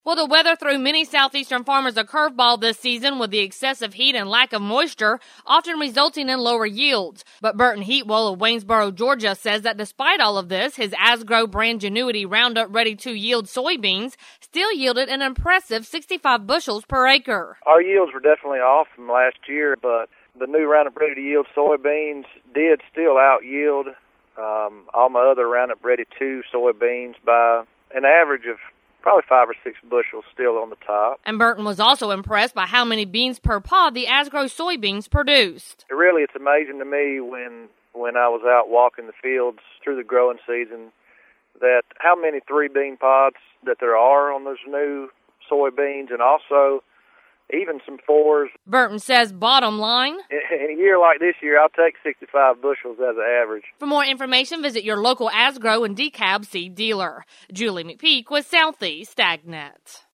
Well, the weather threw many southeastern farmers a curveball this season with the excessive heat and lack of moisture, often resulting in lower yields. But Burton Heatwell of Waynesboro, Georgia, says that despite all of this, his Asgrow brand Genuity Roundup Ready 2 yield soybeans still yielded an impressive 65 bushels per acre. Our yields were definitely off from last year, but the new Roundup Ready to yield soybeans did still out yield all my other Roundup Ready 2 soybeans by an average of probably 5 or 6 bushels still on the top. And Burton was also impressed by how many beans per pod the Asgrow soybeans produced. It's amazing to me when I was out walking the fields through the growing season that how many 3-bean pods that there are on those new soybeans, and also even some 4s. Burton says bottom line, in a year like this year, I'll take 65 bushels as an average. For more information, visit your local Asgrow and DeKalb seed dealer. Julie McPeak with Southeast AgNet.